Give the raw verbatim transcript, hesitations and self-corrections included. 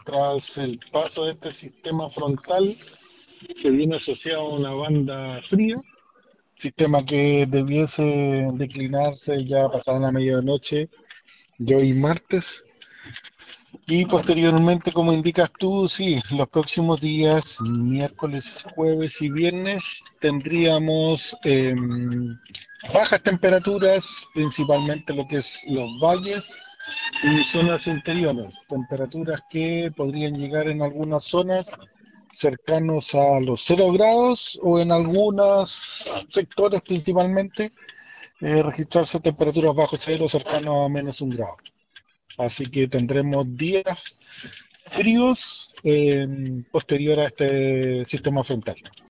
tras el paso de este sistema frontal que viene asociado a una banda fría, sistema que debiese declinarse ya pasada la medianoche de hoy martes. Y posteriormente, como indicas tú, sí, los próximos días, miércoles, jueves y viernes, tendríamos eh, bajas temperaturas, principalmente lo que es los valles y zonas interiores, temperaturas que podrían llegar en algunas zonas cercanos a los cero grados o en algunos sectores principalmente eh, registrarse temperaturas bajo cero cercanos a menos un grado. Así que tendremos días fríos eh, posterior a este sistema frontal.